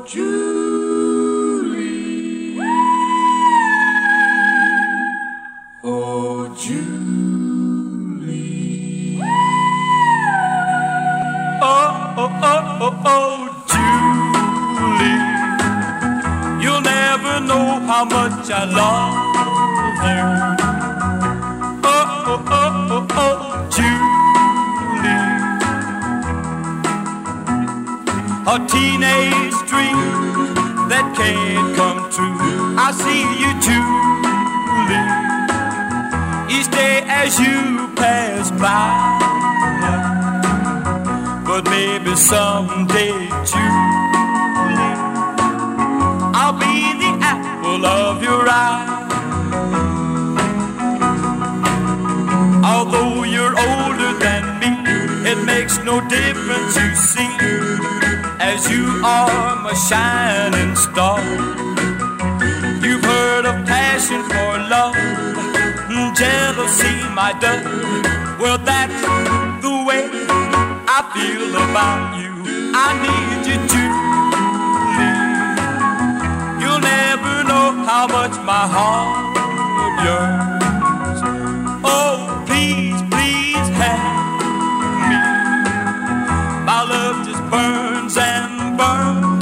Julie, oh Julie, oh Julie, you'll never know how much I love you. Oh Julie, a teenage dream that can't come true. I see you, Julie, each day as you pass by. But maybe someday, Julie, I'll be the apple of your eye. Although you're older than me, it makes no difference, you see, as you are my shining star. You've heard of passion for love, jealousy, my dove. Well, that's the way I feel about you. I need you, Julie. You'll never know how much my heart yearns. Oh, please, please have me. My love just burns and burns.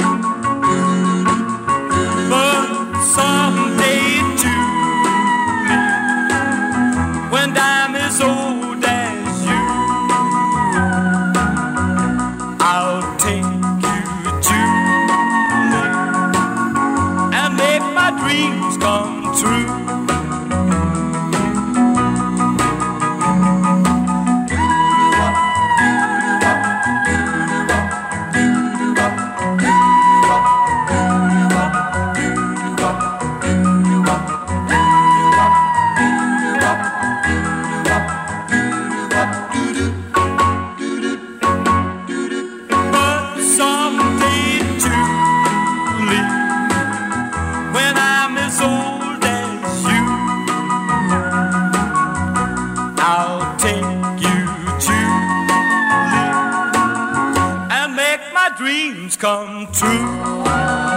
But someday, Julie, when I'm as old as you, I'll take you, Julie, and make my dreams come true. Come true.